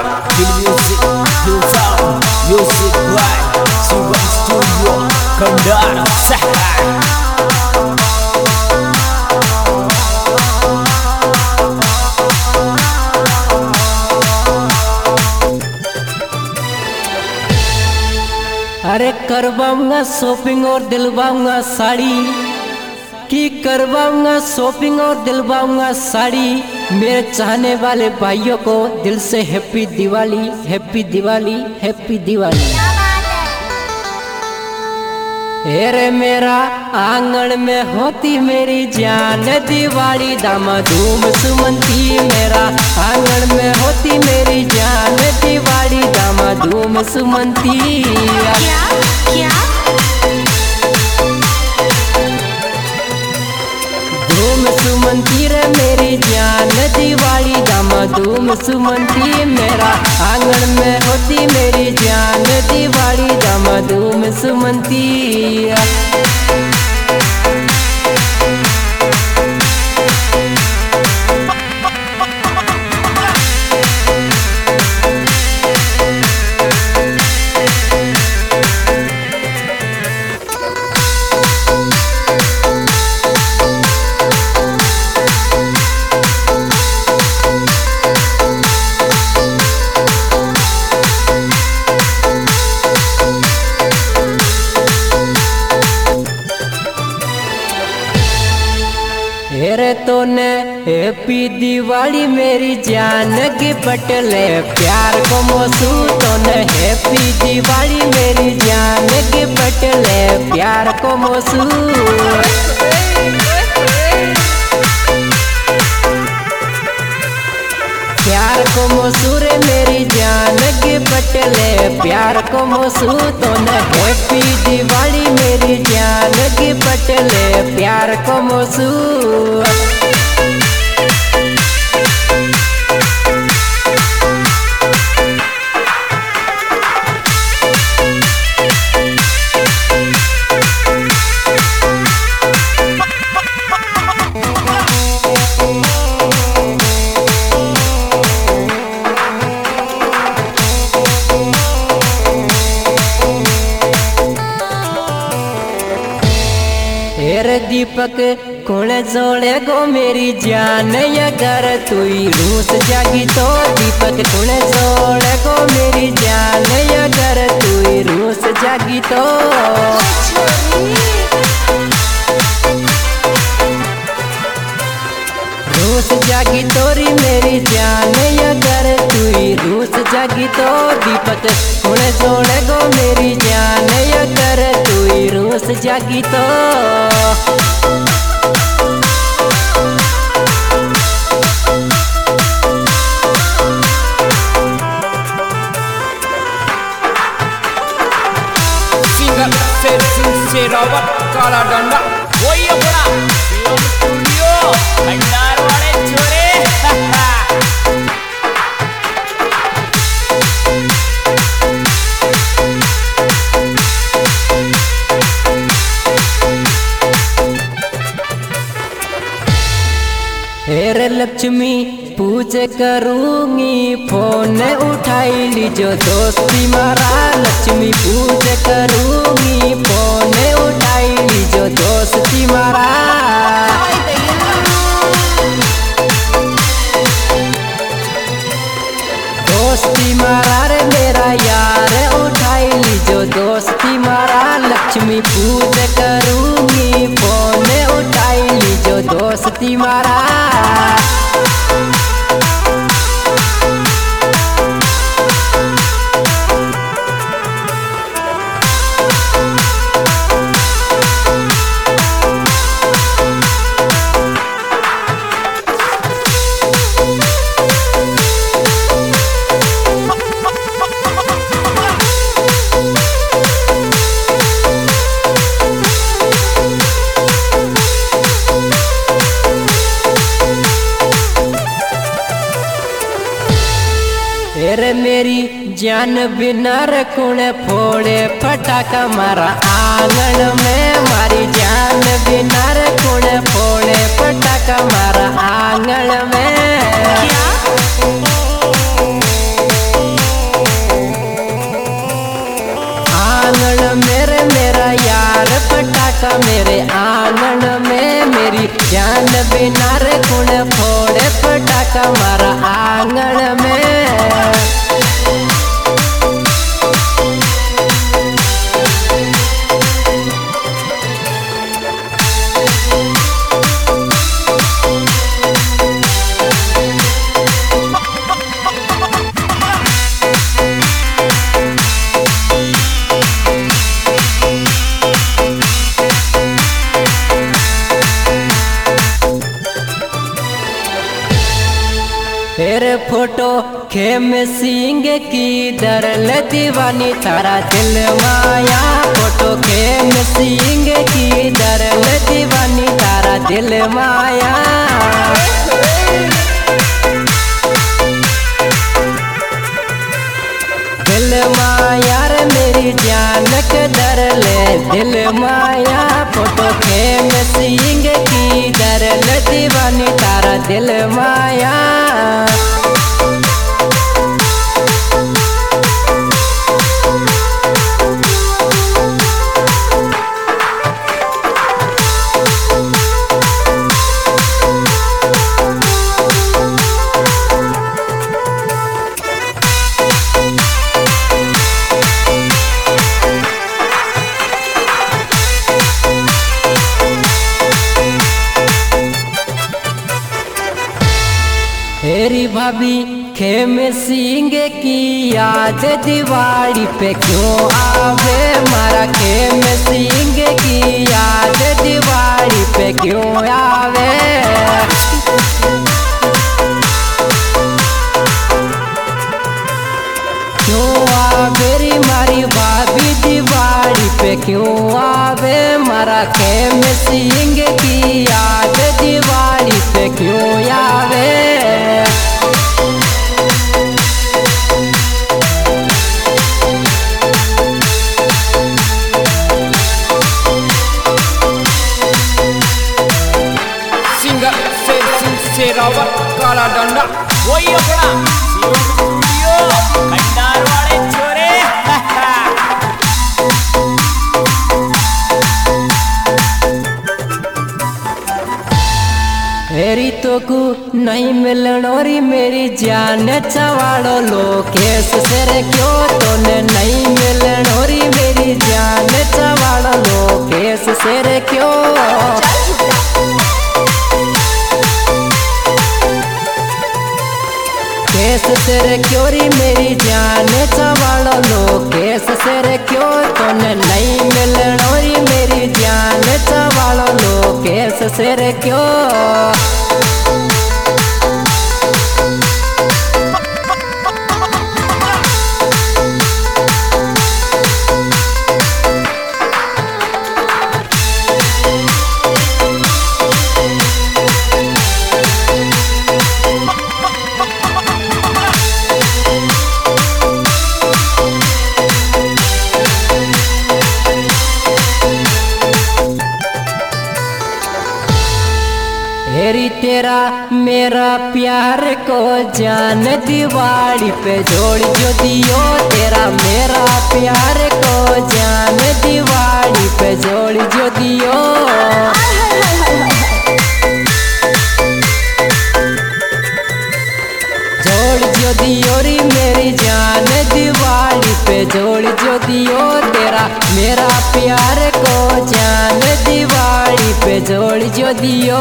Feel music, feel sound, music right. Siwa Studio, Kendara Sahar. अरे करवाऊंगा shopping और दिलवाऊंगा साड़ी कि करवाऊंगा शॉपिंग और दिलवाऊंगा साड़ी। मेरे चाहने वाले भाइयों को दिल से happy Diwali, happy Diwali, happy Diwali. अरे मेरा आंगन में होती मेरी जान दिवाली, दामा धूम सुमंती। मेरा आंगन में होती मेरी जान दिवाली, दामा धूम सुमंती। क्या क्या धूम सुमंती रे मेरी जान दिवाली, दामा धूम सुमंती। मेरा आंगन में होती मेरी जान दिवाली, दामा धूम सुमंती। हेरे तो ने हैप्पी दिवाली मेरी जान की पटले प्यार को मोसू। तो ने हैप्पी दिवाली मेरी जान की पटले प्यार को मोसू। प्यार को मोसूर मेरी जान के पटले प्यार को मोसू। तो न हैप्पी दिवाली मेरी जान के पटले प्यार को मोसू। हेरे दीपक कौन जोड़े गो मेरी जान अगर तू रूस जागी तो। दीपक कौन जोड़े गो मेरी जान अगर तू रूस जागी तो। रूस जागी तोरी मेरी जान अगर तू रूस जागी तो। दीपक कौन जोड़े गो मेरी जान अगर तू रूस जागी तो। Single Serawat Kala Danda. Woi अपना Siwa Studio, Kendara वाले छोरे। हेरे लक्ष्मी पूछ करूंगी फोन उठाई लीजो दोस्ती मारा। लक्ष्मी पूछ करूंगी फोन उठाई लीजो दोस्ती मारा। दोस्ती मारा रे मेरा यार उठाई लीजो दोस्ती मारा। लक्ष्मी पूछ करूंगी फोन उठाई लीजो दोस्ती मारा। हेरे मेरी जान बिना रखूने फोड़े फटाका मारा आंगन में। मारी जान बिना रखूने फोड़े फटाका मारा आंगन में। क्या पटाखा मेरे आंगन में, मेरी जान बिना रे कौन फोड़े पटाखा मारा आंगन में। तेरे फोटो खेम सिंह की दरल दीवानी तारा दिल माया, फोटो खेम सिंह की दरल दीवानी तारा दिल माया। दिल माया रे मेरी जान के दरले दिल माया, फोटो खेम सिंह की दरल दीवानी तारा दिल माया। तेरी भाभी खेम सिंह की याद दिवाली पे क्यों आवे, मारा खेम सिंह की याद दिवाली पे क्यों आवे। क्यों आवे रे मारी भाभी दिवाली पे क्यों आवे, मारा खेम सिंह की याद दिवाली पे क्यों आवे। शेरावत काला डंडा वही अपना स्टूडियो भंडार वाले छोरे। मेरी तो को नहीं मिलनोरी मेरी जान चवाड़ो लोकेश से क्यों तूने नहीं मिलनोरी मेरी जान चवाड़ो लोकेश से क्यों। केस सेरे क्यों री मेरी जान चवाड़ो लोकेश सेरे क्यों तूने नहीं मिलनोरी मेरी जान चवाड़ो लोकेश सेरे क्यों। हेरी तेरा मेरा प्यार को जान दिवाली पे जोड़ जो दियो, तेरा मेरा प्यार को जान दिवाली पे जोड़ जो दियो। जोड़ जो दियो री मेरी जान दिवाली पे जोड़ जो दियो, तेरा मेरा प्यार को जान दिवाली पे जोड़ जो दियो।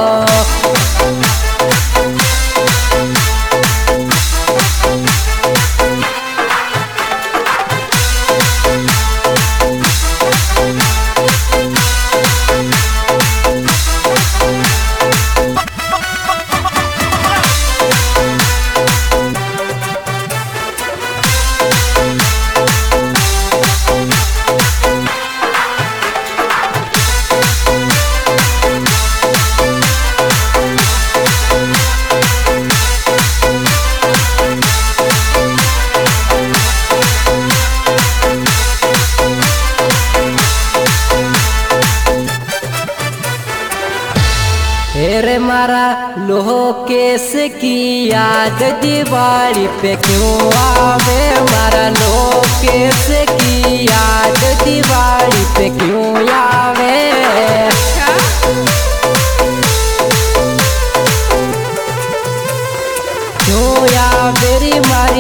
तेरे मारा लोकेश की याद दिवाली पे क्यों आवे, मारा लोकेश की याद दिवाली पे क्यों आवे।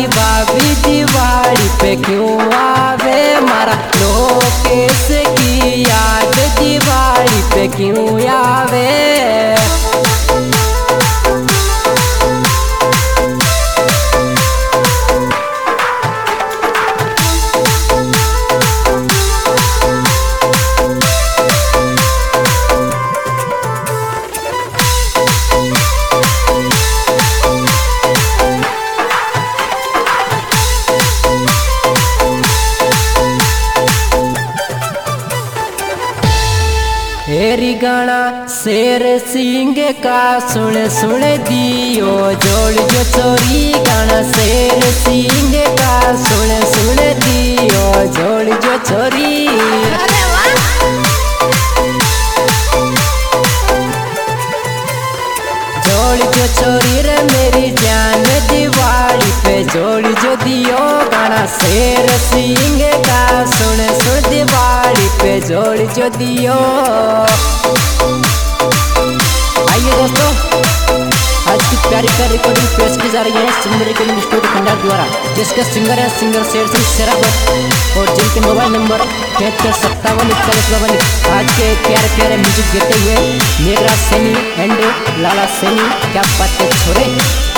तुम्हारी भाभी दिवाली पे क्यों आवे, मारा लोकेश की याद दिवाली पे क्यों आवे। हेरी गाना शेर सिंह का सुन सुन दियो जोड़ जो चोरी, गाना शेर सिंह का सुन सुन दियो जोड़ जो चोरी। अरे वाह। जोड़ जो चोरी रे मेरी जान दिवाली पे जोड़ जो दियो, गाना शेर सिंह का सुन सुन दिवाली पे जोड़ जो दियो। आइए दोस्तों, आज की प्यारी प्यारी रिकॉर्डिंग पेश की जा रही है सिंगर रिकॉर्डिंग स्टूडियो खंडार द्वारा, जिसके सिंगर है सिंगर शेर सिंह शेरावत और जिनके मोबाइल नंबर 73574141। आज के प्यारे प्यारे म्यूजिक देते हुए मेघराज सैनी एंड लाला सैनी। क्या बात है छोरे।